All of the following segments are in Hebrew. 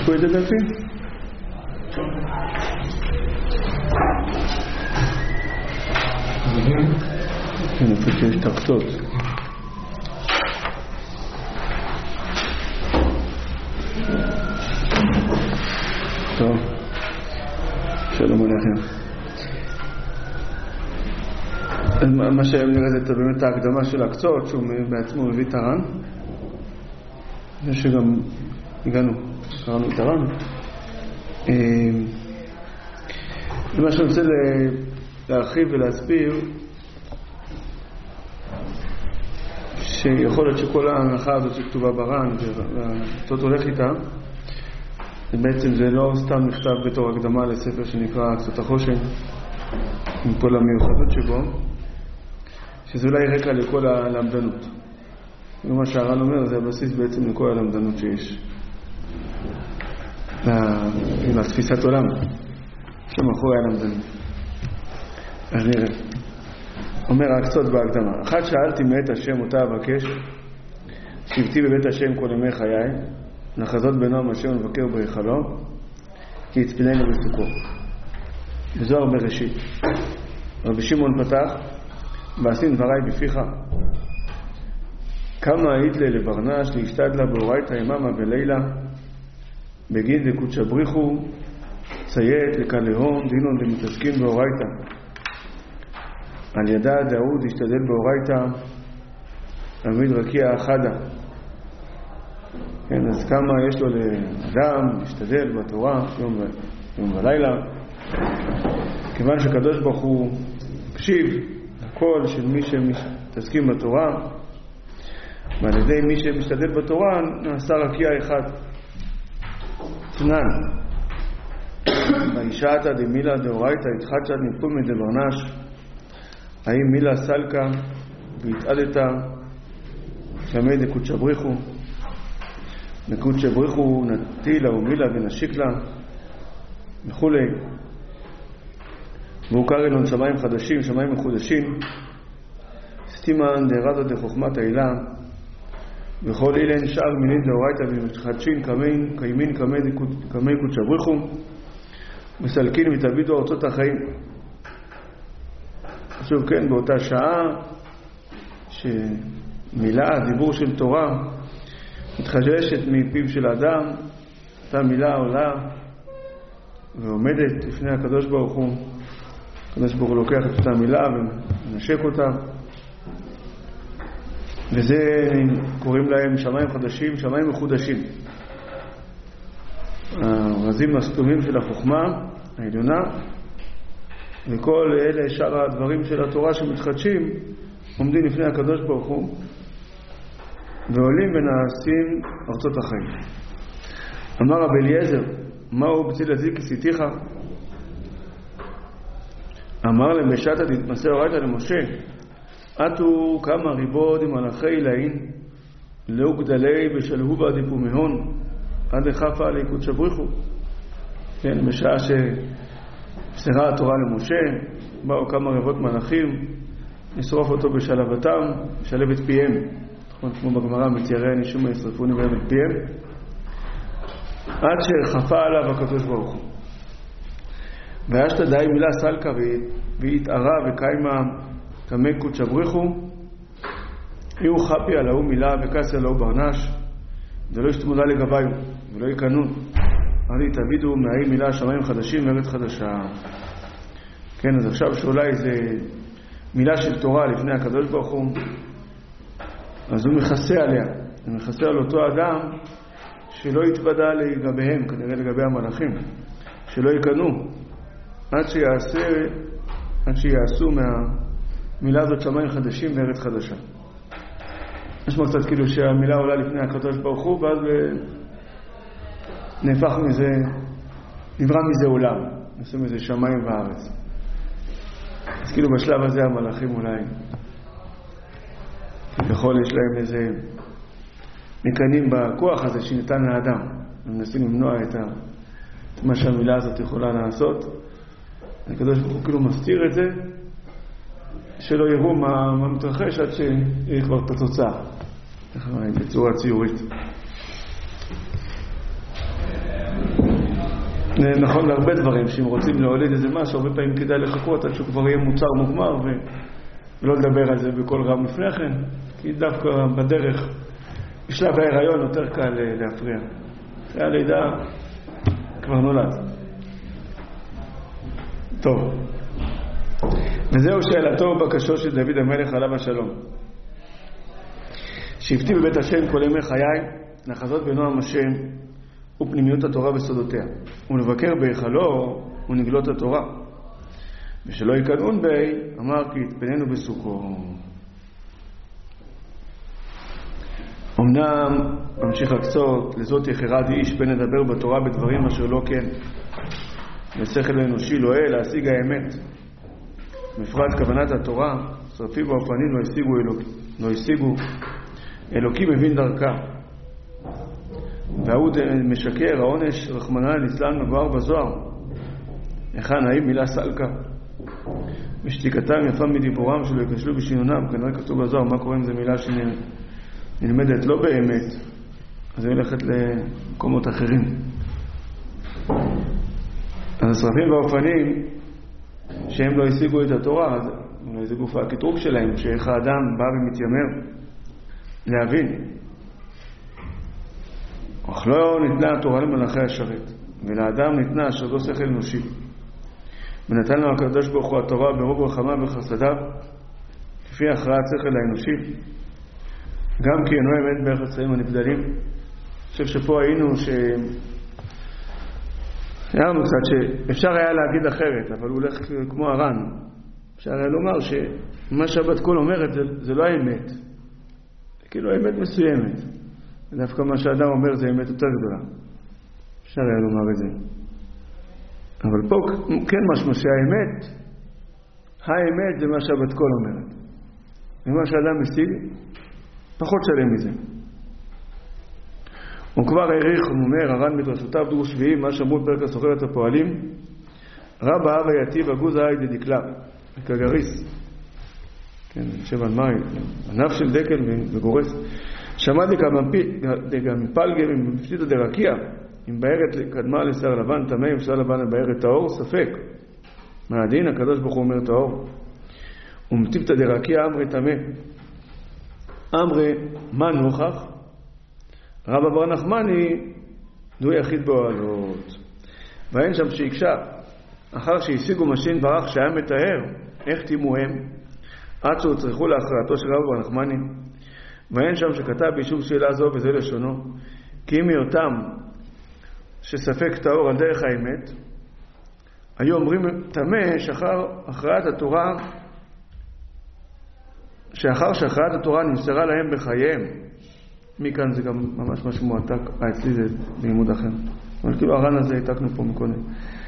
פה את לדעתי? כן, איפה שיש תחתות. טוב, שלום עליכם. מה שהיום נראה זה באמת ההקדמה של הקצות, שהוא בעצמו מביא את הר"ן. זה שגם קראנו את הר"ן. ומה שאני רוצה להרחיב ולהסביר, שיכול להיות שכל ההנחה הזאת שכתובה בר"ן, והקצות הולך איתה, בעצם זה לא סתם נכתב בתור הקדמה לספר שנקרא קצות החושן, עם כל המיוחדות שבו, שזה אולי רקע לכל הלמדנות. ומה שהר"ן אומר, זה הבסיס בעצם לכל הלמדנות שיש. לתפיסת עולם שמאחורי הלמדנות. אז נראה. אומר הקצות בהקדמה. אחת שאלתי מאת השם אותה אבקש, שבתי בבית השם כל ימי חיי, לחזות בנועם השם ולבקר בהיכלו, כי יצפנני בסוכו. בזוהר בראשית. רבי שמעון פתח, ועשים דבריי בפיך. כמה היית לברנש להשתדלה באורייתא יממה ולילה, בגין דקודשא בריחו, ציית לקלהון דינון דמתעסקין באורייתא. על ידה דאוד השתדל באורייתא, תמיד רקיע אחדה. כן, אז כמה יש לו לאדם להשתדל בתורה יום ולילה, כיוון שקדוש ברוך הוא הקשיב הקול של מי שמתעסקים בתורה, ועל ידי מי שמשתדל בתורה נעשה רקיע אחד. תנן וישעתא דמילה דאורייתא התחדשת מפומי דברנש, האם מילה סלקה והתעדתה שמי דקודשא בריחו, דקודשא בריחו נטילה ומילה ונשיק לה וכולי. והוא קרא לנו שמיים חדשים, שמיים מחודשים, סתימן דרזה דחוכמת העילה, וכל אילן שאר מינית דאורייתא ומתחדשים קיימין קמי קודשא בריחו, מסלקין ותבידו ארצות החיים. עכשיו כן, באותה שעה שמילה, דיבור של תורה, מתחדשת מפיו של האדם, אותה מילה עולה ועומדת לפני הקדוש ברוך הוא. הקדוש ברוך הוא לוקח את אותה מילה ומנשק אותה, וזה קוראים להם שמיים חדשים, שמיים מחודשים. הרזים הסתומים של החוכמה העליונה, וכל אלה שאר הדברים של התורה שמתחדשים עומדים לפני הקדוש ברוך הוא ועולים ונעשים ארצות החיים. אמר רבי אליעזר, מהו בציל הזיק כסיתיך? אמר להם בשעתא דתמסר אורייתא למשה, עטו כמה ריבוד עם מלאכי לעין לאו גדלי בשלהובה דיפומהון עד לחפה עלי קודשא בריחו. כן, בשעה שבשרה התורה למשה, באו כמה רבבות מלאכים לשרוף אותו בשלבתם, לשלב את פיהם, כמו בגמרא, מתיירא נשום ישרפוני בהם את פיהם, עד שחפה עליו הקדוש ברוך הוא. וישת די מילה סלקה והתערה וקיימה קמי קודשא בריחו, יהיו חפי עליו מילה וקסי עליו ברנש, ולא ישתמודה לגביו ולא יקנון, עד יתעבידו מהאי מילה שמיים חדשים וארץ חדשה. כן, אז עכשיו שאולי זה מילה של תורה לפני הקדוש ברוך הוא, אז הוא מכסה עליה, הוא מכסה על אותו אדם שלא יתוודע לגביהם, כנראה לגבי המלאכים, שלא יקנו, עד שיעשו מהמילה הזאת שמיים חדשים וארץ חדשה. יש קצת כאילו שהמילה עולה לפני הקדוש ברוך הוא, ואז נהפך מזה, נברא מזה עולם, נעשו מזה שמיים וארץ. אז כאילו בשלב הזה המלאכים אולי ככל יש להם איזה מקנים בכוח הזה שניתן לאדם, ומנסים למנוע את מה שהמילה הזאת יכולה לעשות. הקדוש ברוך הוא כאילו מסתיר את זה, שלא יראו מה מתרחש עד שיהיה כבר את התוצאה בצורה ציורית. נכון להרבה דברים, שאם רוצים להוליד איזה משהו, הרבה פעמים כדאי לחכות עד שהוא כבר יהיה מוצר מוגמר ולא לדבר על זה בכל רב לפני כן, כי דווקא בדרך, בשלב ההיריון יותר קל להפריע. אחרי הלידה כבר נולד. טוב. וזהו שאלתו ובקשו של דוד המלך עליו השלום. שבתי בבית השם כל ימי חיי, נחזות בנועם השם ופנימיות התורה וסודותיה. ולבקר בהיכלו ונגלות התורה. ושלא יקנאון בי, אמר כי יתפננו בסוכו. אמנם ממשיך הקצות, לזאת יחרד איש פן לדבר בתורה בדברים אשר לא כן. ושכל האנושי לא להשיג האמת. בפרט כוונת התורה, שרפי באופנים לא השיגו אלוקי מבין דרכה. והוא משקר, העונש רחמנא ליצלן מבואר בזוהר. היכן האם מילה סלקה. ושתיקתם יפה מדיבורם שלא יקשלו בשינונם, כנראה כתוב בזוהר, מה קורה אם זו מילה שנלמדת לא באמת, אז היא הולכת למקומות אחרים. אז השרפים והאופנים שהם לא השיגו את התורה, זה גוף הקטרוג שלהם, שאיך האדם בא ומתיימר להבין. אך לא ניתנה התורה למלאכי השרת, ולאדם ניתנה אשר זו שכל אנושי. ונתן לו הקדוש ברוך הוא התורה ברוב רחמיו וחסדיו, כפי הכרעת שכל האנושי, גם כי אינו אמת בערך הצעים הנבדלים. אני חושב שפה היינו הערנו קצת שאפשר היה להגיד אחרת, אבל הוא הולך כמו הר"ן. אפשר היה לומר שמה שהבת קול אומרת זה לא האמת, זה כאילו האמת מסוימת, ודווקא מה שהאדם אומר זה אמת יותר גדולה. אפשר היה לומר את זה, אבל פה כן משמע שהאמת, האמת זה מה שהבת קול אומרת, ומה שהאדם משיג פחות שלם מזה. הוא כבר העריך, הוא אומר, הר"ן מדרשותיו דור שביעי, מה שאמרו פרק הסוחרת הפועלים, רבא הווה יתיב הגוז היי דדקלר, כגריס, כן, יושב על מים, ענף של דקל וגורס. שמע דגם מפלגה ומפשיטה דרקיע, אם בערת קדמה לשיער לבן תמה, אם שיער לבן בערת טהור, ספק. מה הדין? הקדוש ברוך הוא אומר טהור. ומטיבתא דרקיע אמרי תמה. אמרי, מה נוכח? רבא בר נחמני דו יחיד באוהלות. ואין שם שיקשה, אחר שהשיגו משין ברח שהיה מתאר, איך תימוהם, עד שהוצרכו להכרעתו של רבא בר נחמני. ואין שם שכתב בישוב שאלה זו וזה לשונו, כי אם מאותם שספק טהור על דרך האמת, היו אומרים תמה שאחר הכרעת התורה, שאחר שהכרעת התורה נמסרה להם בחייהם. מכאן זה גם ממש משהו מועתק, אצלי זה לימוד אחר, אבל כאילו הר"ן הזה העתקנו פה מקודם.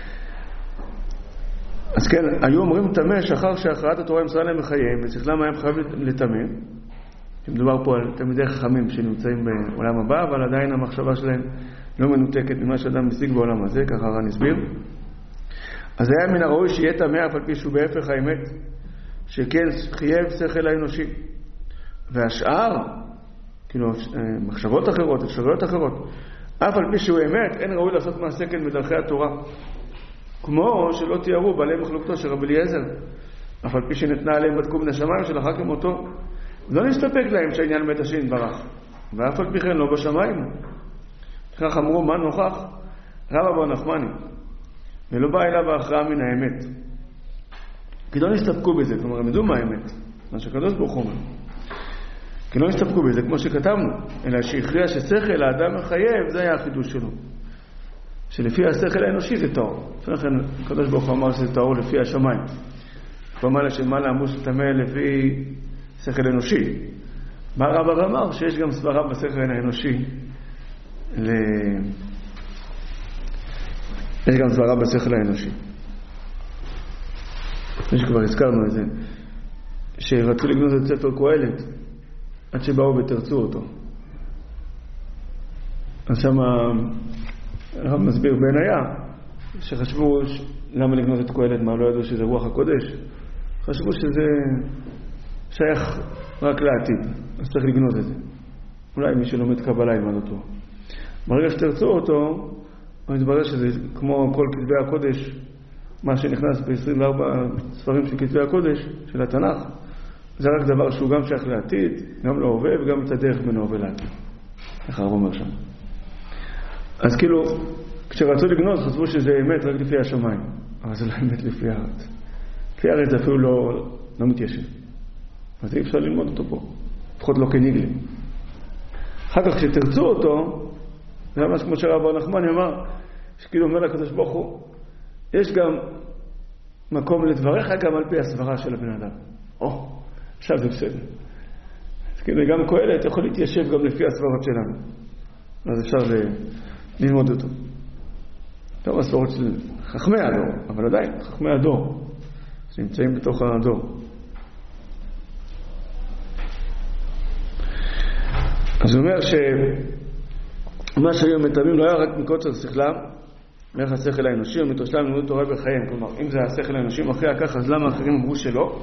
אז כן, היו אומרים תמה שאחר שהכרעת התורה נמסרה להם בחייהם, ושכלם היה חייב לתמה. מדובר פה על תלמידי חכמים שנמצאים בעולם הבא, אבל עדיין המחשבה שלהם לא מנותקת ממה שאדם משיג בעולם הזה, ככה הר"ן הסביר. אז היה מן הראוי שיהיה תמה אף על פי שהוא בהפך האמת, שכן חייב שכל האנושי. והשאר, כאילו מחשבות אחרות, אפשרויות אחרות, אף על פי שהוא אמת, אין ראוי לעשות מעשה כן בדרכי התורה. כמו שלא תיארו בעלי מחלוקתו של רבי אליעזר, אף על פי שנתנה עליהם בדקו מן השמיים שלאחר כמותו, לא נסתפק להם שהעניין מת השין ברח, ואף על פי כן לא בשמיים. כך אמרו, מה נוכח? רבא בר נחמני, ולא בא אליו ההכרעה מן האמת. כי לא נסתפקו בזה, כלומר, הם ידעו מה האמת, מה שקדוש ברוך הוא אומר. כי לא נסתפקו בזה, כמו שכתבנו, אלא שהכריע ששכל האדם מחייב, זה היה החידוש שלו. שלפי השכל האנושי זה טהור. לכן, הקדוש ברוך הוא אמר שזה טהור לפי השמיים. כלומר, לשמה לעמוס לטמא לפי שכל אנושי. מה רבא אמר? שיש גם סברה בשכל האנושי. יש גם סברה בשכל האנושי. שכבר הזכרנו את זה. שרצו לגנות את ספר קהלת, עד שבאו ותרצו אותו. אז שם הרב מסביר בעינייה, שחשבו למה לגנות את קהלת, מה לא ידעו שזה רוח הקודש. חשבו שזה שייך רק לעתיד, אז צריך לגנות את זה. אולי מי שלומד קבלה ילמד אותו. ברגע שתרצו אותו, מתברר שזה כמו כל כתבי הקודש, מה שנכנס ב-24 ספרים של כתבי הקודש, של התנ"ך, זה רק דבר שהוא גם שייך לעתיד, גם להווה וגם את הדרך בין ההווה לעתיד. איך הרב אומר שם. אז כאילו, כשרצו לגנוז, חשבו שזה אמת רק לפי השמיים. אבל זה לא אמת לפי הארץ. לפי הארץ זה אפילו לא מתיישב. אז אי אפשר ללמוד אותו פה. לפחות לא כניגלים. אחר כך כשתרצו אותו, זה ממש כמו שרב בר נחמני אמר, שכאילו אומר לקדוש ברוך הוא, יש גם מקום לדבריך גם על פי הסברה של הבן אדם. עכשיו זה בסדר. אז כאילו גם קהלת יכול להתיישב גם לפי הסברות שלנו. אז אפשר ללמוד אותו. טוב, הסברות של חכמי הדור, אבל עדיין חכמי הדור, שנמצאים בתוך הדור. אז הוא אומר שמה שהיו מטעמים לא היה רק מקוצר שכלם, מערך השכל האנושי, ומתרשלם לימוד תורה בחייהם. כלומר, אם זה השכל האנושי מכריע כך, אז למה אחרים אמרו שלא?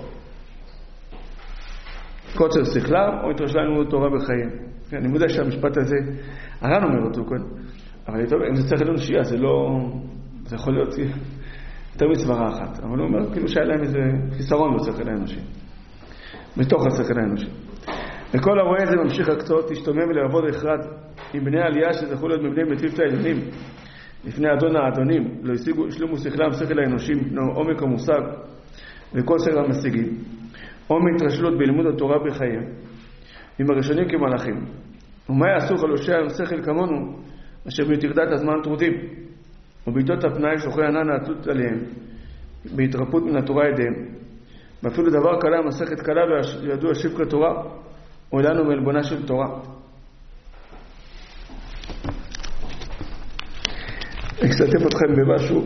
קוצר שכלם או מתרשלם לימוד תורה בחייהם. כן, אני מודע שהמשפט הזה, הר"ן אומר אותו כאן, אבל אם זה שכל אנושי, אז זה יכול להיות יותר מסברה אחת. אבל הוא אומר כאילו שהיה להם איזה חיסרון בשכל האנושי, בתוך השכל האנושי. וכל הרואה הזה ממשיך הקצות, תשתומם ולעבוד אחד עם בני העלייה שזכו להיות מבני מטיבת העליונים לפני אדון האדונים, לא השלימו שכלם שכל האנושי מפני עומק המושג וכל שכל המשיגים, או מהתרשלות בלימוד התורה בחיים עם הראשונים כמלאכים. ומה יעשו חלושי השכל כמונו אשר בתרדת הזמן טרודים ובעיתות הפנאי שוכרי ענן העטות עליהם בהתרפות מן התורה ידיהם, ואפילו דבר קלה מסכת קלה וידוע שבקה תורה או לנו מלבונה של תורה. אקסטף אתכם במשהו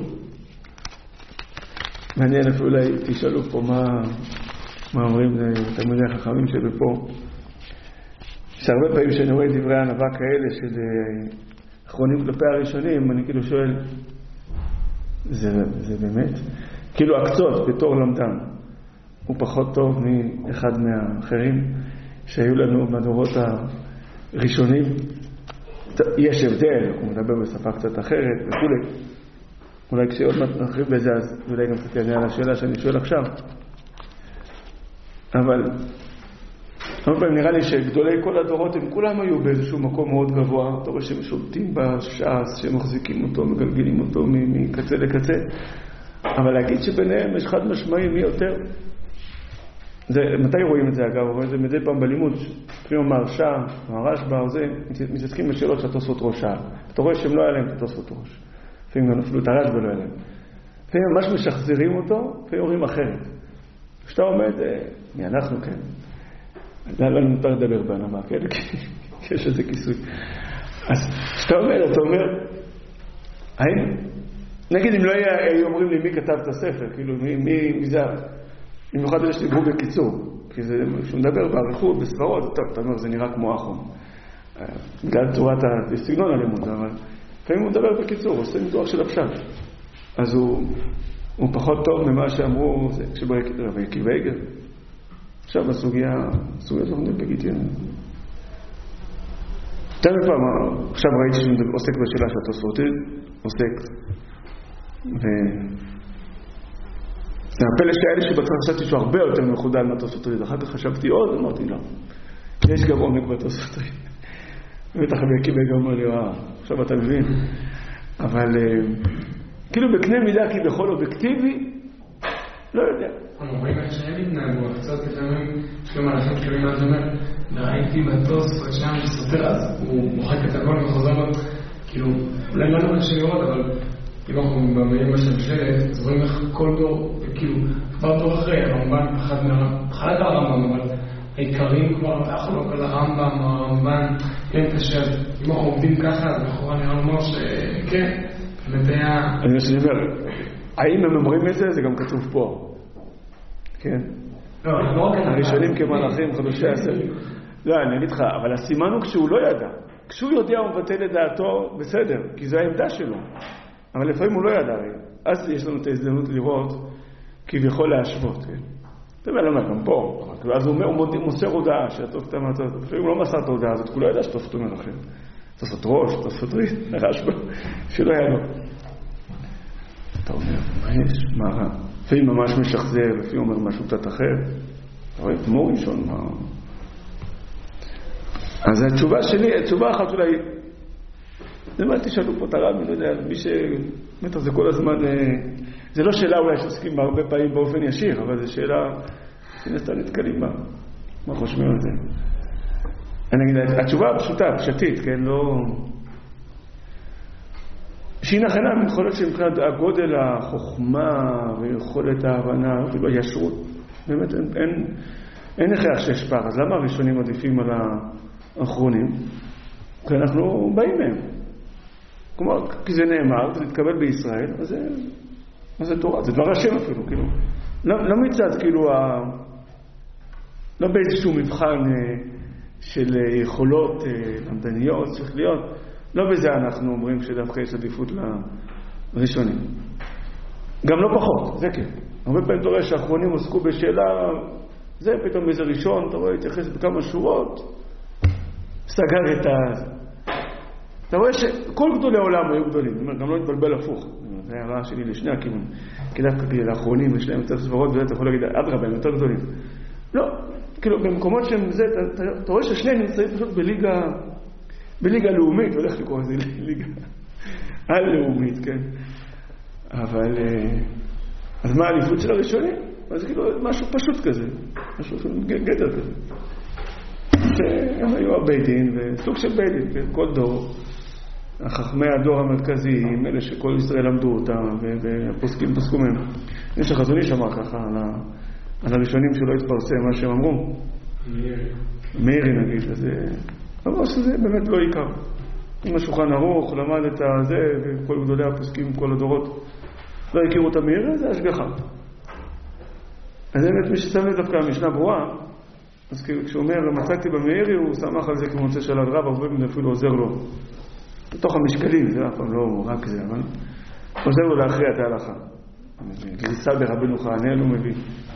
מעניין, אפילו אולי תשאלו פה מה אומרים תלמידי החכמים שבפה. יש הרבה פעמים שאני רואה דברי הענווה כאלה של אחרונים כלפי הראשונים, אני כאילו שואל, זה באמת? כאילו הקצות בתור למדם הוא פחות טוב מאחד מהאחרים שהיו לנו בדורות הראשונים. יש הבדל, הוא מדבר בשפה קצת אחרת וכו'. אולי כשעוד מעט נרחיב בזה, אז אולי גם קצת יענה על השאלה שאני שואל עכשיו. אבל הרבה פעמים נראה לי שגדולי כל הדורות הם כולם היו באיזשהו מקום מאוד גבוה. אתה רואה שהם שולטים בש"ס, שמחזיקים אותו, מגלגלים אותו מקצה לקצה. אבל להגיד שביניהם יש חד משמעי מי יותר, מתי רואים את זה אגב? רואים את זה מדי פעם בלימוד, לפעמים המהרש"א, הרשב"א, מתעסקים בשאלות שהתוספות ראש שאל. אתה רואה שהם לא היה להם את התוספות ראש. לפעמים גם אפילו את הרשב"א לא היה להם. לפעמים ממש משחזרים אותו, לפעמים אומרים אחרת. כשאתה עומד, מי אנחנו כן. לא מותר לדבר בענווה, כן? כי יש איזה כיסוי. אז כשאתה עומד, אתה אומר, נגיד אם לא היו אומרים לי מי כתב את הספר, כאילו מי זה... במיוחד יש דיברו בקיצור, כי זה שהוא מדבר בעריכות, בסברות, אתה אומר, זה נראה כמו אחום. בגלל צורת הסגנון הלימוד, אבל לפעמים הוא מדבר בקיצור, הוא עושה ניתוח של הפשט. אז הוא פחות טוב ממה שאמרו, רבי עקיבא איגר. עכשיו בסוגיה הזאת נגיד, תן פעם, עכשיו ראיתי שהוא עוסק בשאלה שהתוספות עוסק, והפלא שהיה לי שבצד חשבתי שהוא הרבה יותר מחודל מהתוספות. אחר כך חשבתי עוד, אמרתי לא. יש גם עומק בתוספות. בטח רבי עקיבא גם אומר לי, עכשיו אתה מבין. אבל כאילו בקנה מידה כבכל אובייקטיבי, לא יודע. אומרים איך שהם התנהגו, קצת לפעמים, יש גם מלאכים שקרים מה זה אומר, וראיתי בתוספות שם שסותר, אז הוא מוחק את הכל וחוזר לו, כאילו, אולי לא קשה לראות, אבל אם אנחנו במילים השלשלת, אז רואים איך כל דור, כאילו, כבר דור אחרי, הרמב"ן פחד על הרמב"ם, אבל העיקרים כבר החלוק על הרמב"ם, כן קשה, אם אנחנו עובדים ככה, אז לכאורה נראה לומר שכן, באמת היה... אני אומר, האם הם אומרים את זה? זה גם כתוב פה. כן? לא רק הראשונים כמלאכים, חדושי השכל. לא, אני אגיד לך, אבל הסימן הוא כשהוא לא ידע. כשהוא יודע הוא מבטל את דעתו, בסדר, כי זו העמדה שלו. אבל לפעמים הוא לא ידע, אז יש לנו את ההזדמנות לראות כביכול להשוות, כן? אתה יודע, לא גם פה, אז הוא מוסר הודעה שהתופת המעטות, לפעמים הוא לא מסר את ההודעה הזאת, הוא לא ידע שתופת אומר אחר. תוספות ראש, תוספות רשב"א, שלא היה לו. אתה אומר, מה יש? מה רע? לפעמים ממש משחזר, לפעמים אומר משהו קצת אחר. אתה רואה, כמו ראשון, מה? אז התשובה שלי, התשובה אחת אולי, זה מה תשאלו פה את הרב, אני לא יודע, מי שבאמת זה כל הזמן, זה לא שאלה אולי שעוסקים הרבה פעמים באופן ישיר, אבל זו שאלה שנסתה נתקלים בה. מה חושבים על זה? אני אגיד, התשובה הפשוטה, פשטית, כן, לא... שהיא נכונה, יכול להיות שמבחינת הגודל, החוכמה ויכולת ההבנה, אפילו הישרות, באמת אין הכרח שיש פער. אז למה הראשונים עדיפים על האחרונים? כי אנחנו באים מהם. כלומר, כי זה נאמר, זה מתקבל בישראל, אז זה תורה, זה דבר השם אפילו, כאילו. לא מצד, כאילו, לא באיזשהו מבחן של יכולות למדניות, צריך להיות. לא בזה אנחנו אומרים שדווקא יש עדיפות לראשונים. גם לא פחות, זה כן. הרבה פעמים אתה רואה שהאחרונים עוסקו בשאלה, זה פתאום איזה ראשון, אתה רואה, התייחס בכמה שורות, סגר את אתה רואה שכל גדולי העולם היו גדולים, גם לא נתבלבל הפוך. זה היה הרעה שלי לשני הכיוון. כי דווקא לאחרונים יש להם יותר סברות, ואתה יכול להגיד, אדרבה, הם יותר גדולים. לא, כאילו במקומות שהם זה, אתה רואה ששניהם נמצאים פשוט בליגה לאומית, הולך לקרוא לזה ליגה על-לאומית, כן. אבל, אז מה העליפות של הראשונים? אז כאילו משהו פשוט כזה, משהו גדר כזה. שהם היו הבית דין, וסוג של בית דין, כן? כל דור, החכמי הדור המרכזיים, אלה שכל ישראל למדו אותם, והפוסקים פסקו מהם. יש החזוני שמע ככה על הראשונים שלא התפרסם מה שהם אמרו. מאירי נגיד, אז אבל שזה באמת לא עיקר. עם השולחן ערוך, למד את הזה, וכל גדולי הפוסקים, כל הדורות, לא הכירו את המאירי, זה השגחה. אז באמת מי ששם לי דווקא המשנה ברורה, אז כשהוא אומר, מצאתי במאירי, הוא שמח על זה כמוצא של הרב, הרבה מן אפילו עוזר לו. בתוך המשקלים, זה אף פעם לא רק זה, אבל עוזר לו להכריע את ההלכה. גריסה ברבנו חנן הוא מביא.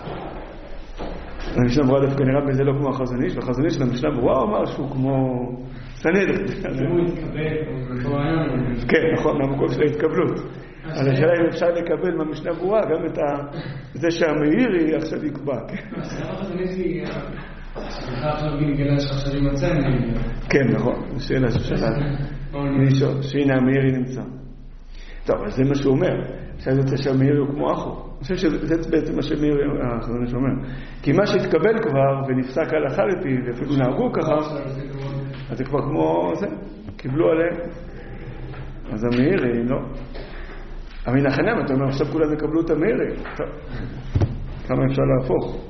המשנה ברורה דווקא נראה בזה לא כמו החזוניש, והחזוניש של המשנה ברורה הוא אמר שהוא כמו סנהדרין. הוא התקבל, כן, נכון, מהמקום של ההתקבלות. אז השאלה אם אפשר לקבל מהמשנה ברורה גם את זה שהמאירי עכשיו יקבע. החזוניש היא סליחה עכשיו גלגלה שעכשיו יימצא. כן, נכון, שאלה מישהו, שהנה המאירי נמצא. טוב, אז זה מה שהוא אומר. עכשיו יוצא שהמאירי הוא כמו אחו. אני חושב שזה בעצם מה שמאירי החזוניש אומר. כי מה שהתקבל כבר ונפסק הלכה לפי, ואפילו נהגו ככה, אז זה כבר כמו זה, קיבלו עליהם. אז המאירי, לא. אבל נחנם, אתה אומר, עכשיו כולם יקבלו את המאירי. טוב, כמה אפשר להפוך?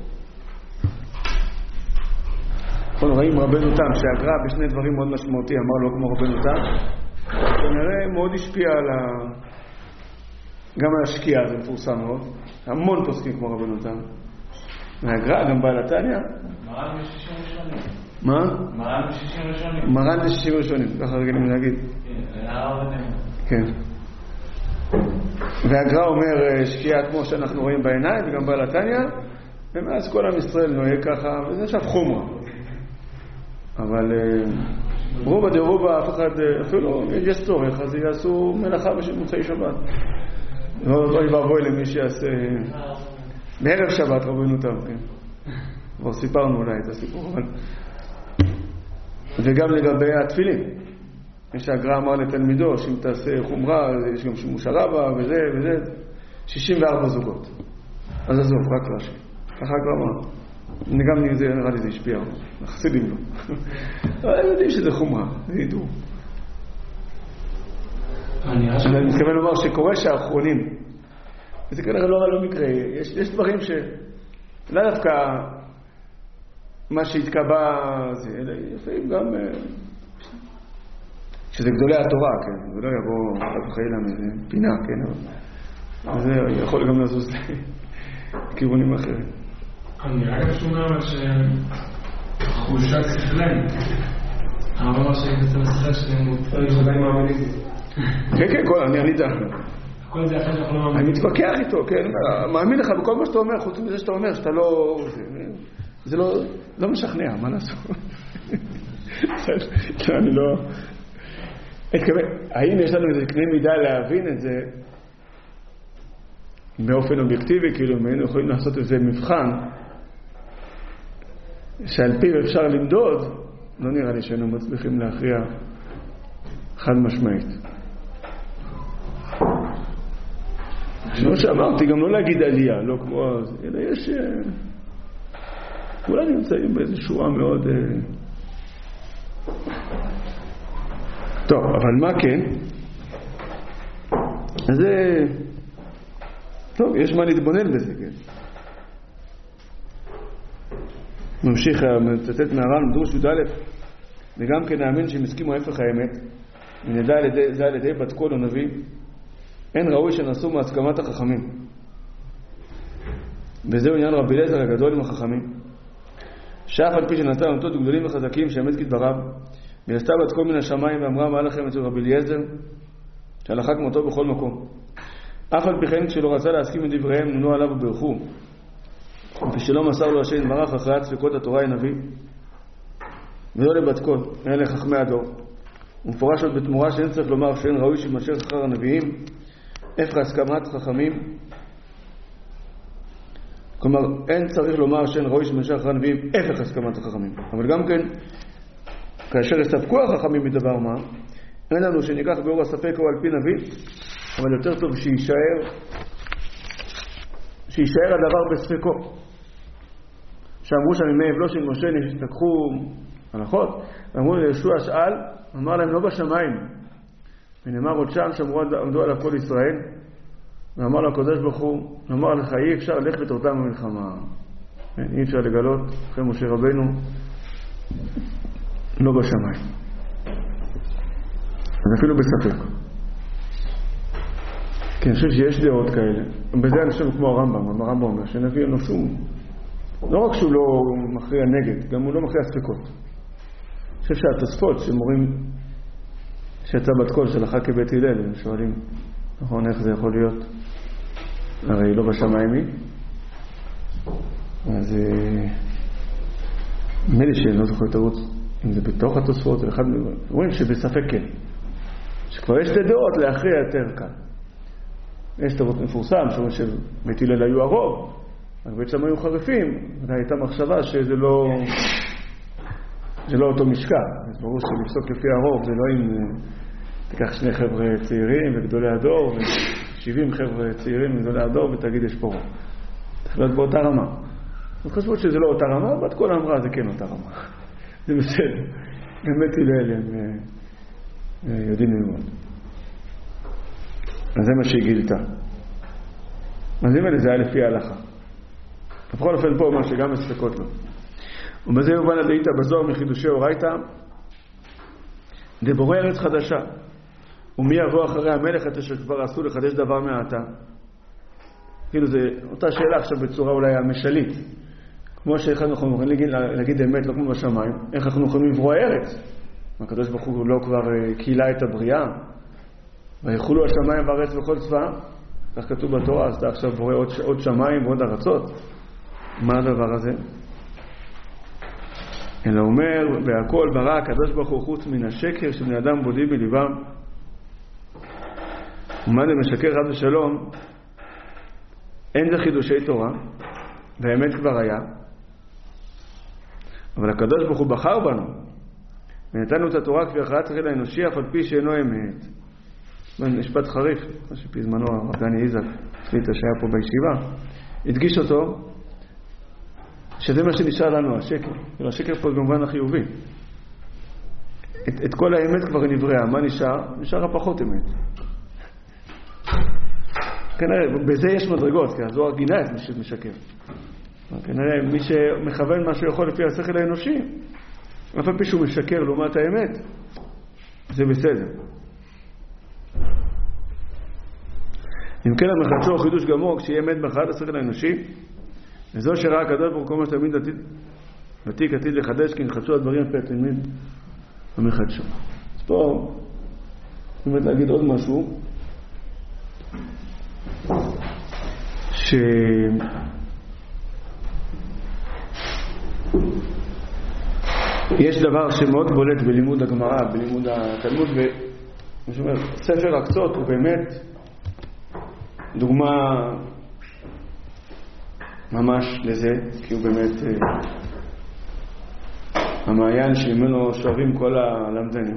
אנחנו רואים רבנו תם, שהגר"א בשני דברים מאוד משמעותי, אמר לו כמו רבנו תם, כנראה מאוד השפיע גם על השקיעה, זה מפורסם מאוד. המון פוסקים כמו רבנו תם. והגר"א גם בעל התניא. מרן ב-60 ראשונים. מה? מרן ב-60 ראשונים. מרן ב-60 ראשונים, ככה רגילים להגיד. כן. והגר"א אומר שקיעה כמו שאנחנו רואים בעיניים, וגם בעל התניא, ומאז כל עם ישראל נוהג ככה, וזה עכשיו חומרה. אבל רובה דרובה, אף אחד, אפילו יש צורך, אז יעשו מלאכה במוצאי שבת. לא יבואי למי שיעשה בערב שבת רבנו תם, כן. כבר סיפרנו אולי את הסיפור, אבל... וגם לגבי התפילין. יש שהגר"א אמר לתלמידו, שאם תעשה חומרה, יש גם שימוש הרבה וזה, 64 זוגות. אז עזוב, רק רש"י. ככה הגר"א אמר. גם זה נראה לי זה השפיע, חסידים לו. אבל הם יודעים שזה חומרה, זה ידעו. אני מתכוון לומר שקורה שהאחרונים, וזה כנראה לא מקרה, יש דברים לא דווקא מה שהתקבע זה, אלא לפעמים גם שזה גדולי התורה, כן, ולא יבוא חלילה מאיזה פינה, כן, אבל זה יכול גם לזוז לכיוונים אחרים. אני רק שומע שחושת שכלם. הרב אמר שבעצם השכל שלהם הוא עדיין מאמינים. כן, אני דע. הכל זה אחרי שאנחנו לא מאמינים. אני מתווכח איתו, כן. מאמין לך בכל מה שאתה אומר, חוץ מזה שאתה אומר שאתה לא... זה לא משכנע, מה לעשות? אני לא... האם יש לנו איזה קנה מידה להבין את זה באופן אובייקטיבי, כאילו אם היינו יכולים לעשות איזה מבחן שעל פיו אפשר למדוד, לא נראה לי שהיינו מצליחים להכריע חד משמעית. כמו שאמרתי, גם לא להגיד עלייה, לא כמו זה, אלא יש... כולם נמצאים באיזו שורה מאוד... טוב, אבל מה כן? אז זה... טוב, יש מה להתבונן בזה, כן? ממשיך, מצטט מהר"ן, דרוש י"א, וגם כן נאמין שהם הסכימו ההפך האמת, ונדע זה על ידי בת קול או נביא, אין ראוי שנעשו מהסכמת החכמים. וזהו עניין רבי אליעזר הגדול עם החכמים, שאף על פי שנתן אותות גדולים וחזקים שאמת כדבריו, ויצאה בת קול מן השמיים ואמרה מה לכם אצל רבי אליעזר, שהלכה כמותו בכל מקום. אף על פי כן כשלא רצה להסכים עם דבריהם נונו עליו וברכו, ושלא מסר לו השם יתברך אחרי ספקות התורה הנביא, ולא לבת קול, אלה חכמי הדור. ומפורש עוד בתמורה שאין צריך לומר שאין ראוי שימשך אחר הנביאים, הפך הסכמת חכמים. כלומר, אין צריך לומר שאין ראוי שימשך אחר הנביאים, הפך הסכמת החכמים. אבל גם כן, כאשר הסתפקו החכמים מדבר מה, אין לנו שניקח באור הספק או על פי נביא, אבל יותר טוב שישאר הדבר בספקו. שאמרו שם ימי אבלו של משה נשתכחו הלכות, ואמרו לישוע שאל, אמר להם לא בשמיים, ונאמר עוד שם עמדו עליו כל ישראל, ואמר לו הקדוש ברוך הוא, אמר לך אי אפשר ללכת בתורתם במלחמה, אי אפשר לגלות אחרי משה רבנו לא בשמיים, אז אפילו בספק. כי אני חושב שיש דעות כאלה, ובזה אני חושב כמו הרמב"ם אומר שנביא אין לו שום, לא רק שהוא לא מכריע נגד, גם הוא לא מכריע ספקות. אני חושב שהתוספות שמורים שיצא בת קול שלחה כבית הלל, הם שואלים, נכון, איך זה יכול להיות? הרי לא בשמיים היא. אז נדמה לי שאני לא זוכר את הערוץ, אם זה בתוך התוספות או אחד מהם, רואים שבספק כן. שכבר יש שתי דעות להכריע יותר כאן. יש תורות מפורסם, שאומרים שבית הלל היו הרוב, אבל בית שם היו חריפים, והייתה מחשבה שזה לא אותו משקל. אז ברור שלפסוק לפי הרוב זה לא אם תיקח שני חבר'ה צעירים וגדולי הדור, ו70 חבר'ה צעירים וגדולי הדור, ותגיד יש פה רוב. צריך להיות באותה רמה. אז חשבו שזה לא אותה רמה, בת קול אמרה זה כן אותה רמה. זה בסדר. גם בית הלל הם יודעים ללמוד. אז זה מה שהיא גילתה. אז אם זה היה לפי ההלכה. בכל אופן פה אומר שגם מספקות לו. ובזה יובן הדאיתא בזוהר מחידושי אורייתא, דבורי ארץ חדשה, ומי יבוא אחרי המלך את אשר כבר עשו לחדש דבר מעתה. כאילו זה אותה שאלה עכשיו בצורה אולי המשלית. כמו שאיך אנחנו יכולים להגיד אמת, לא כמו בשמיים, איך אנחנו יכולים לברוא ארץ? הקדוש ברוך הוא לא כבר קהילה את הבריאה, ויחולו השמיים והארץ וכל צבא, כך כתוב בתורה, אז אתה עכשיו בורא עוד שמיים ועוד ארצות. מה הדבר הזה? אלא אומר, והכל ברא הקדוש ברוך הוא חוץ מן השקר שבני אדם בודים בליבם. ומה זה משקר חס ושלום? אין זה חידושי תורה, והאמת כבר היה. אבל הקדוש ברוך הוא בחר בנו, ונתנו את התורה כפי הכרעת השכל האנושי, אף על פי שאינו אמת. משפט חריף, מה שפזמנו הרב דני איזק, שליטה שהיה פה בישיבה, הדגיש אותו, שזה מה שנשאר לנו, השקר. השקר פה במובן החיובי. את כל האמת כבר נבראה. מה נשאר? נשאר הפחות אמת. כנראה, בזה יש מדרגות, כי הזוהר גינה את מי שמשקר. כנראה, מי שמכוון מה שיכול לפי השכל האנושי, אף על פי שהוא משקר לעומת האמת, זה בסדר. אם כן, המחדשו חידוש גמור, כשיהיה אמת בהכרעת השכל האנושי, וזו שראה הקדוש ברוך הוא תמיד ותיק עתיד לחדש, כי נחדשו הדברים פה תמיד המחדשו. אז פה, באמת להגיד עוד משהו, יש דבר שמאוד בולט בלימוד הגמרא, בלימוד התלמוד, זאת אומרת, ספר הקצות הוא באמת דוגמה ממש לזה, כי הוא באמת המעיין שממנו שואבים כל הלמדנים.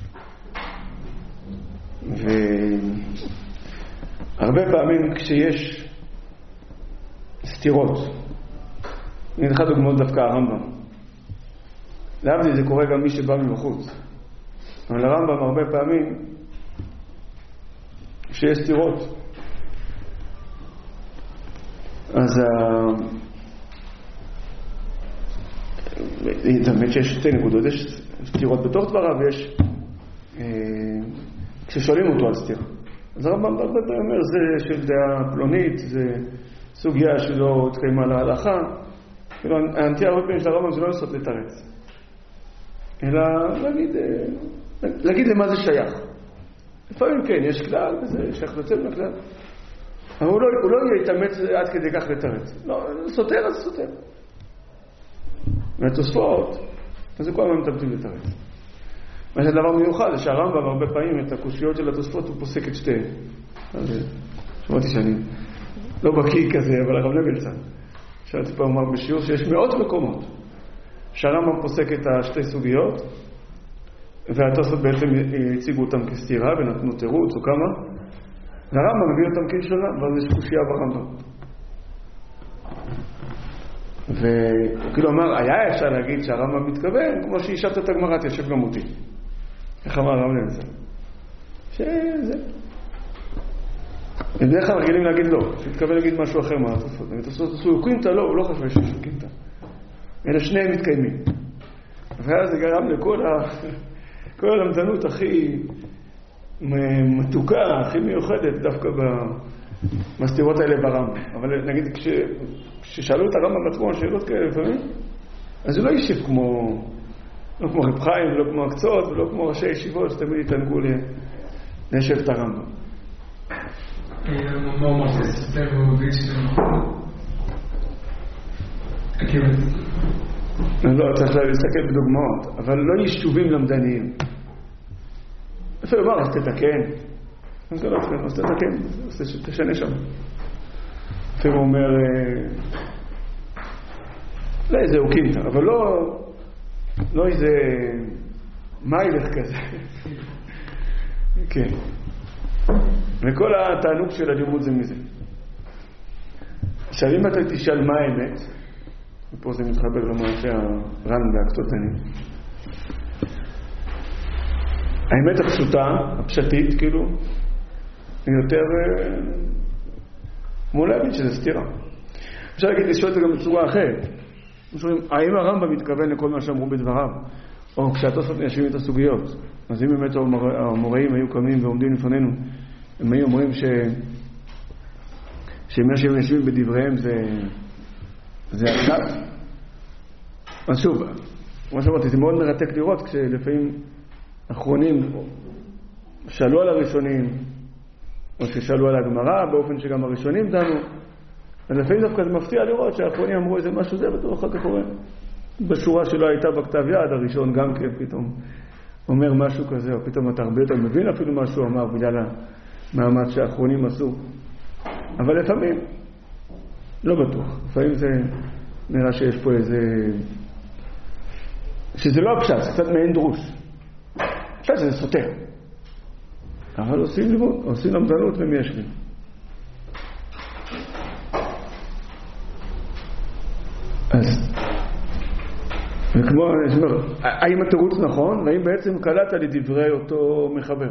והרבה פעמים כשיש סתירות, אני אתן לך דוגמאות דווקא הרמב"ם. להבדיל זה קורה גם מי שבא מבחוץ. אבל הרמב"ם הרבה פעמים כשיש סתירות, אז באמת שיש שתי נקודות, יש סתירות בתוך דבריו ויש כששואלים אותו על סתירה. אז הרמב"ם הרבה פעמים אומר זה של דעה פלונית, זה סוגיה שלא התקיימה להלכה. הנטייה הרבה פעמים של הרמב"ם זה לא לנסות לתרץ, אלא להגיד למה זה שייך. לפעמים כן, יש כלל וזה שייך לצל מהכלל, אבל הוא לא יתאמץ עד כדי כך לתרץ. לא, סותר אז סותר. מהתוספות, אז זה כל הזמן מתאמצים לתרץ. מה שהדבר מיוחד זה שהרמב"ם הרבה פעמים את הקושיות של התוספות הוא פוסק את שתיהן. שמעתי שאני לא בקיא כזה, אבל הרב לוינצן שאלתי פעם אמר בשיעור שיש מאות מקומות שהרמב"ם פוסק את השתי סוגיות, והתוספות בעצם הציגו אותם כסתירה ונתנו תירוץ או כמה, והרמב"ם מביא אותם כלשונם, ואז יש קושייה ברמב"ם. וכאילו אמר, היה אפשר להגיד שהרמב"ם מתכוון כמו שאישרת את הגמרא תיישב גם אותי. איך אמר הרב לוינצן? שזה בדרך כלל רגילים להגיד לא, שהתכוון להגיד משהו אחר מהתוספות. התוספות עשו קינטה, לא, הוא לא חשב שיש קינטה. אלה שניהם מתקיימים. ואז זה גרם כל הלמדנות הכי מתוקה, הכי מיוחדת, דווקא בסתירות האלה ברמב"ם. אבל נגיד, כששאלו את הרמב"ם עצמו שאלות כאלה לפעמים, אז הוא לא יישב לא כמו רב חיים, ולא כמו הקצות, ולא כמו ראשי ישיבות, שתמיד יתענגו ליישב את הרמב"ם. מה הוא אמר שסתר ומוביל שלנו? לא, צריך להסתכל בדוגמאות, אבל לא יישובים למדניים. אפילו אמר, אז תתקן. אז לא, אז תתקן, אז תשנה שם. אפילו הוא אומר, לא איזה הוקים, אבל לא איזה מיילך כזה. כן. וכל התענוג של הלימוד זה מזה. עכשיו אם אתה תשאל מה האמת, ופה זה מתחבר למה שהר"ן והקצותנים, האמת הפשוטה, הפשטית כאילו, היא יותר כמו להבין שזה סתירה. אפשר להגיד, לשאול את זה גם בצורה אחרת. האם הרמב"ם מתכוון לכל מה שאמרו בדבריו, או כשהתוספות מיישבים את הסוגיות? אז אם באמת המוראים היו קמים ועומדים לפנינו, הם היו אומרים שמה שהם יושבים בדבריהם זה הקצת. אז שוב, כמו שאמרתי, זה מאוד מרתק לראות כשלפעמים אחרונים שאלו על הראשונים, או ששאלו על הגמרא, באופן שגם הראשונים דנו, אז לפעמים דווקא זה מפתיע לראות שהאחרונים אמרו איזה משהו זה, ואתה אחר כך קורא בשורה שלא הייתה בכתב יד, הראשון גם כן פתאום אומר משהו כזה, או פתאום אתה הרבה יותר מבין אפילו מה שהוא אמר בגלל המאמץ שהאחרונים עשו. אבל לפעמים לא בטוח, לפעמים זה נראה שיש פה איזה שזה לא הפשט, זה קצת מעין דרוש, פשט שזה סותר, אבל עושים לימוד, עושים למדנות ומיישבים. אז וכמו, האם התירוץ נכון, והאם בעצם קלעת לדברי אותו מחבר?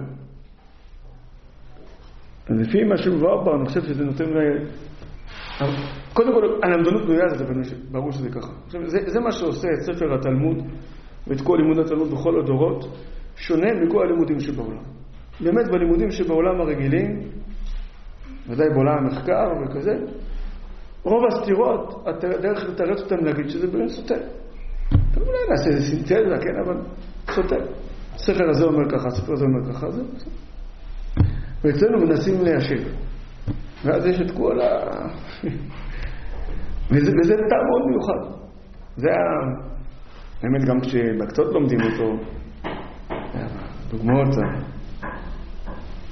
אז לפי מה שמובא פה, אני חושב שזה נותן קודם כל, הלמדנות בנויה זה ברור שזה ככה. זה מה שעושה את ספר התלמוד ואת כל לימוד התלמוד בכל הדורות, שונה מכל הלימודים שבעולם. באמת בלימודים שבעולם הרגילים, ודאי בעולם המחקר וכזה, רוב הסתירות, הדרך לתרץ אותם להגיד שזה באמת סותר. אולי נעשה איזה סינתזה, כן, אבל סותר. הספר הזה אומר ככה, הספר הזה אומר ככה, זה בסדר. ואצלנו מנסים ליישב. ואז יש את כל וזה טעם מאוד מיוחד. זה באמת גם כשבקצות לומדים אותו, דוגמאות,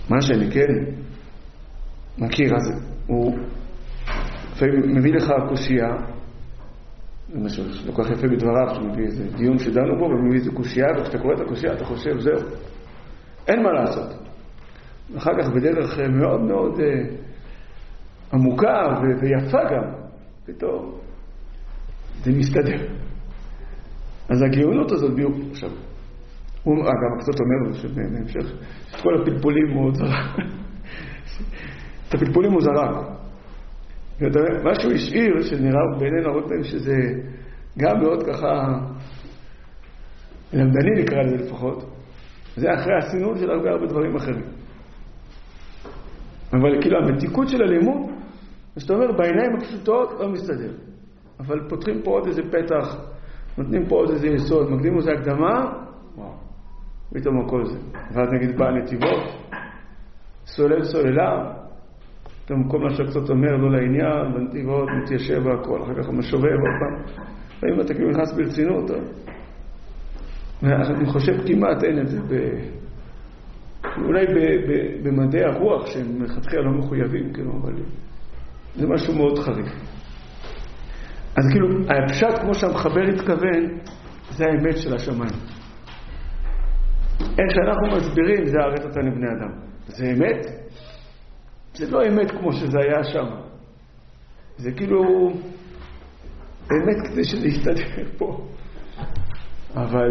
מה שאני כן מכיר, אז הוא מביא לך קושייה, זה משהו לא כל כך יפה בדבריו, שהוא מביא איזה דיון שדנו בו ומביא איזה קושייה, וכשאתה קורא את הקושייה אתה חושב זהו, אין מה לעשות. אחר כך בדרך מאוד מאוד עמוקה ויפה גם, פתאום זה מסתדר. אז הגאונות הזאת ביוק, עכשיו, הוא גם קצת אומר שבהמשך, את כל הפלפולים הוא זרק. את הפלפולים הוא זרק. מה שהוא השאיר, שנראה בעינינו הרבה פעמים שזה גם מאוד ככה, למדני נקרא לזה לפחות, זה אחרי הסינון של הרבה דברים אחרים. אבל כאילו המתיקות של הלימוד, שאתה אומר, בעיניים הפשוטות לא מסתדר. אבל פותחים פה עוד איזה פתח, נותנים פה עוד איזה יסוד, מקדימו זה הקדמה, וואו, פתאום הכל זה. ואז נגיד בא נתיבות, סולל סוללה, פתאום כל מה שקצת אומר לא לעניין, בנתיבות מתיישב והכל, אחר כך משובב עוד פעם. ואם אתה כאילו נכנס ברצינות, אני חושב כמעט אין את זה אולי במדעי הרוח שהם מלכתחילה לא מחויבים, כאילו, אבל זה משהו מאוד חריג. אז כאילו, הפשט כמו שהמחבר התכוון, זה האמת של השמיים. איך שאנחנו מסבירים, זה הארץ אותה לבני אדם. זה אמת? זה לא אמת כמו שזה היה שם. זה כאילו אמת כדי שזה יסתדר פה. אבל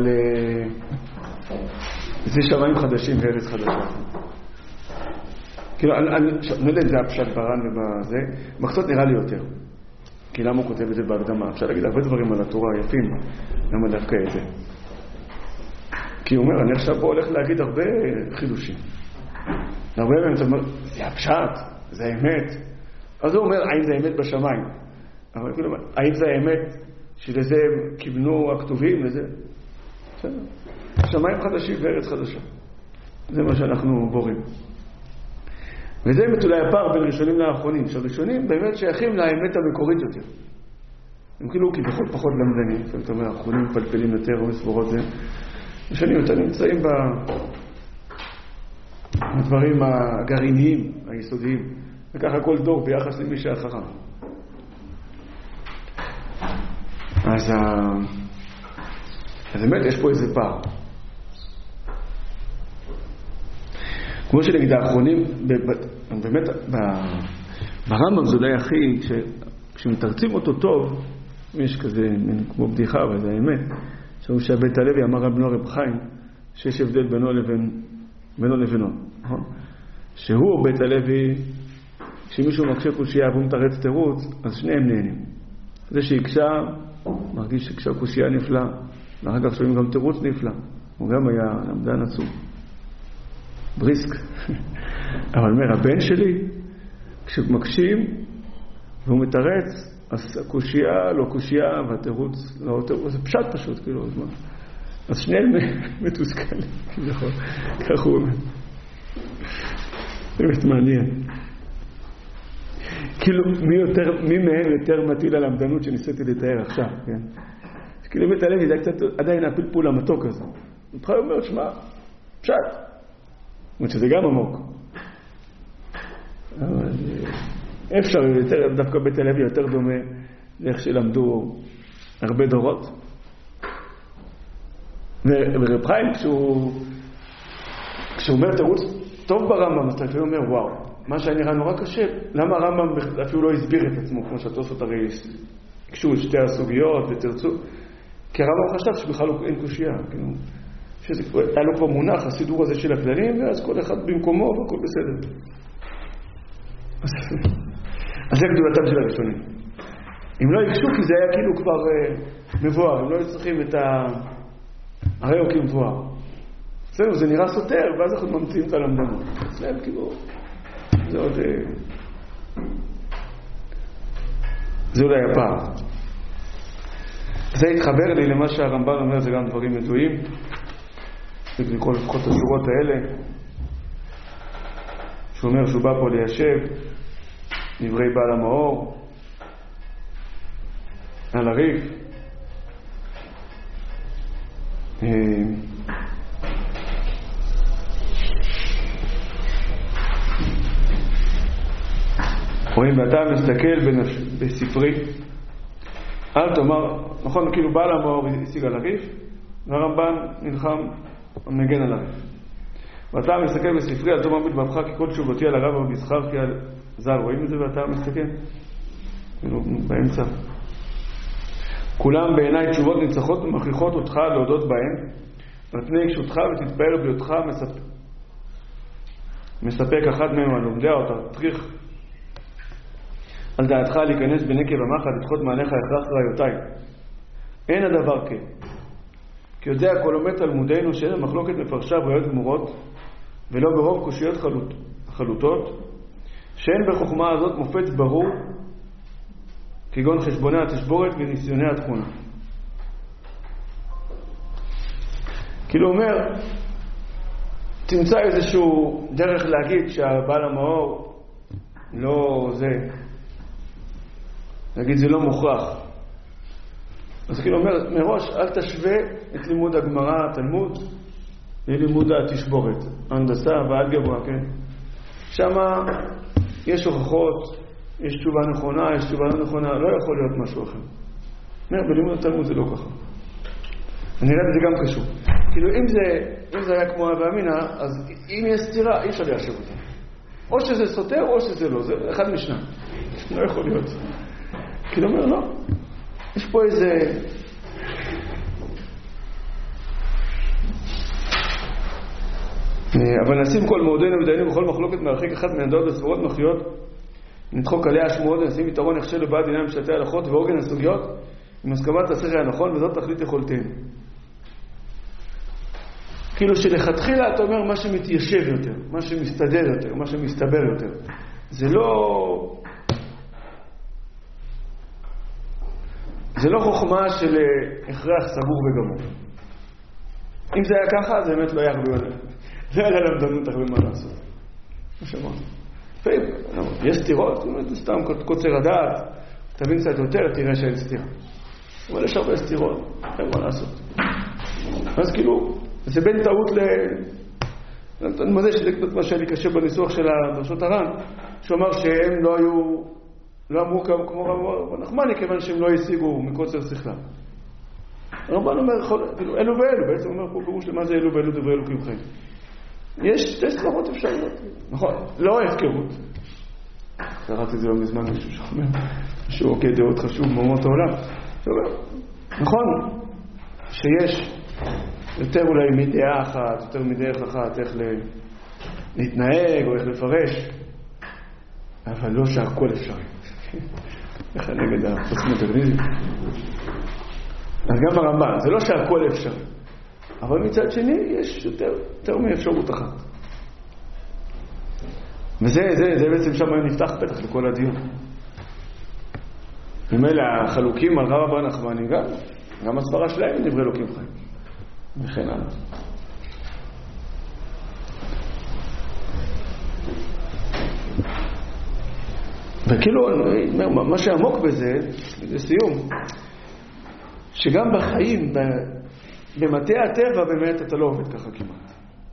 זה שמיים חדשים וארץ חדשה. כאילו, אני לא יודע אם זה הפשט ברן ובזה, מחצות נראה לי יותר. כי למה הוא כותב את זה בהקדמה? אפשר להגיד הרבה דברים על התורה יפים, למה דווקא את זה? כי הוא אומר, אני עכשיו פה הולך להגיד הרבה חידושים. הרבה מהם אתה אומר, זה הפשט, זה האמת. אז הוא אומר, האם זה האמת בשמיים? אבל כאילו, האם זה האמת שלזה קיבנו הכתובים לזה? בסדר. שמיים חדשים וארץ חדשה. זה מה שאנחנו בורים. וזה באמת אולי הפער בין ראשונים לאחרונים. שהראשונים באמת שייכים לאמת המקורית יותר. הם כאילו כביכול פחות למדנים. זאת אומרת, האחרונים מפלפלים יותר או מסבורות זה. ראשונים יותר נמצאים בדברים הגרעיניים, היסודיים. וככה כל דור ביחס למי שאחריו. אז באמת יש פה איזה פער. כמו שנגיד האחרונים, באמת ברמב"ם זה די הכי, כשמתרצים אותו טוב, יש כזה כמו בדיחה, אבל זה האמת, שאומרים שהבית הלוי אמר רבנו רב חיים, שיש הבדל בינו לבינו, נכון? שהוא בית הלוי, כשמישהו מקשה קושייה והוא מתרץ תירוץ, אז שניהם נהנים. זה שיקשה, מרגיש שקשה קושייה נפלא, ואחר כך שומעים גם תירוץ נפלא. הוא גם היה למדן עצום. בריסק. אבל אומר, הבן שלי, כשמקשים והוא מתרץ, אז קושייה, לא קושייה, והתירוץ, לא תירוץ, זה פשט פשוט, כאילו, אז שניהם מתוסכלים, נכון, כך הוא אומר. באמת מעניין. כאילו, מי מהם יותר מטיל על המדנות שניסיתי לתאר עכשיו, כן? כאילו, בית הלוי, זה קצת עדיין הפלפול המתוק הזה. הוא בכלל אומר, שמע, פשט. זאת אומרת שזה גם עמוק. אבל אפשר יותר, דווקא בית הלוי יותר דומה לאיך שלמדו הרבה דורות. ורב חיים, כשהוא אומר תירוץ טוב ברמב"ם, אז לפעמים אומר, וואו, מה שאני נראה נורא קשה, למה הרמב"ם אפילו לא הסביר את עצמו, כמו שהתוספות הרי הקשו את שתי הסוגיות ותרצו, כי הרמב"ם חשב שבכלל אין קושייה, כאילו, היה לו כבר מונח, הסידור הזה של הכללים, ואז כל אחד במקומו והכל בסדר. אז זה גדולתם של הראשונים. אם לא יקשו, כי זה היה כאילו כבר מבואר, הם לא צריכים את הרי הוא כמבואר. אצלנו זה נראה סותר, ואז אנחנו ממציאים את הלמדנות. אצלנו כאילו, זה עוד... זה אולי הפער. זה התחבר לי למה שהרמב"ן אומר, זה גם דברים ידועים. צריך לקרוא לפחות את השורות האלה. שהוא אומר שהוא בא פה ליישב, דברי בעל המאור, על הריף. רואים, ואתה מסתכל בספרי, אל תאמר, נכון, כאילו בעל המאור השיג על הריף, והרמב"ן נלחם מגן על הריף. ואתה מסתכל בספרי, אל תאמר בלבבך כי כל תשובתי על הרב ובזכר כי על זר. רואים את זה ואתה מסתכל? כאילו באמצע. כולם בעיניי תשובות ניצחות ומכריחות אותך להודות בהן, על פני קשותך ותתפאר בהיותך מספק אחת מהם על לומדיה אותה, תריך על דעתך להיכנס בנקב עמך, לדחות מעליך הכרח ראיותיי. אין הדבר כן. כי יודע כל לומד תלמודנו שאין המחלוקת מפרשיו ראיות גמורות, ולא ברוב קושיות חלוטות, שאין בחוכמה הזאת מופץ ברור, כגון חשבוני התשבורת וניסיוני התכונה. כאילו אומר, תמצא איזשהו דרך להגיד שהבעל המאור לא זה, להגיד זה לא מוכרח. אז כאילו אומר, מראש אל תשווה את לימוד הגמרא, התלמוד, ללימוד התשבורת, הנדסה ואלגברה, כן? שמה יש הוכחות, יש תשובה נכונה, יש תשובה לא נכונה, לא יכול להיות משהו אחר. בלימוד התלמוד זה לא ככה. אני רואה את זה גם קשור. כאילו אם זה היה כמו אבא אמינה, אז אם יש סתירה, אי אפשר ליישב אותה. או שזה סותר או שזה לא, זה אחד משניים. לא יכול להיות. כאילו אומר, לא. יש פה איזה... אבל נשים כל מעודנו ודיינו בכל מחלוקת מרחיק אחת מהדעות בסברות מכריעות, נדחוק עליה השמועות ונשים יתרון נכשל לבעד דיני משפטי הלכות ועוגן הסוגיות עם הסכמת השכל הנכון, וזאת תכלית יכולתנו. כאילו שלכתחילה אתה אומר מה שמתיישב יותר, מה שמסתדר יותר, מה שמסתבר יותר. זה לא חוכמה של הכרח סגור וגמור. אם זה היה ככה, זה באמת לא היה הרבה יותר. זה היה למדנות הרבה מה לעשות. מה שאמרנו. יש סתירות, זה סתם קוצר הדעת, תבין קצת יותר, תראה שאין סתירה. אבל יש הרבה סתירות, אין מה לעשות. אז כאילו, זה בין טעות אני מודה שזה מה שהיה לי קשה בניסוח של דרשות הר"ן, שהוא אמר שהם לא אמרו כמו רב נחמני, כיוון שהם לא השיגו מקוצר שכלם. הרמב"ן אומר, אלו ואלו, בעצם אומר פה פירוש למה זה אלו ואלו דברי אלוקים חיים. יש שתי סברות אפשריות, נכון, לא ההפקרות. קראתי את זה לא מזמן מישהו שאומר, שהוא אוקיי דעות חשוב מאומות העולם. נכון, שיש יותר אולי מדעה אחת, יותר מדרך אחת, איך להתנהג או איך לפרש, אבל לא שהכל אפשרי. איך נגד הפוסט-מודרניזם. אז גם הרמב"ן, זה לא שהכל אפשרי. אבל מצד שני יש יותר מאפשרות אחת. וזה בעצם שם נפתח פתח לכל הדיון. ממילא החלוקים על רב נחמני גם הסברה שלהם דברי אלוקים חיים. וכן הלאה. וכאילו, מה שעמוק בזה, לסיום, שגם בחיים, במטה הטבע באמת אתה לא עובד ככה כמעט.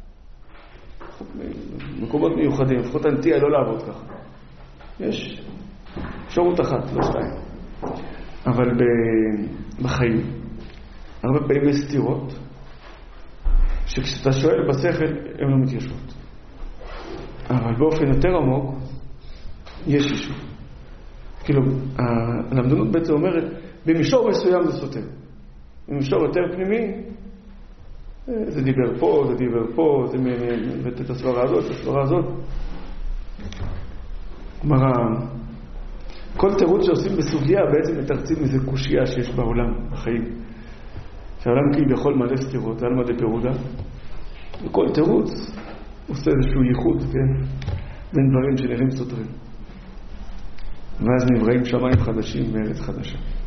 מקומות מיוחדים, לפחות הנטייה לא לעבוד ככה. יש אפשרות אחת, לא שתיים. אבל בחיים, הרבה פעמים יש סתירות, שכשאתה שואל בשכל, הן לא מתיישבות. אבל באופן יותר עמוק, יש אישור. כאילו, הלמדנות בעצם אומרת, במישור מסוים זה סותר. במישור יותר פנימי, זה דיבר פה, זה דיבר פה, זה מבטא את הסברה הזאת, את הסברה הזאת. כלומר, כל תירוץ שעושים בסוגיה בעצם מתרצים איזה קושיה שיש בעולם, בחיים. שהעולם כביכול מלא סתירות, זה על מדי פירודה. וכל תירוץ עושה איזשהו ייחוד, כן? בין דברים שנראים סותרים. ואז נבראים שמיים חדשים וארץ חדשה.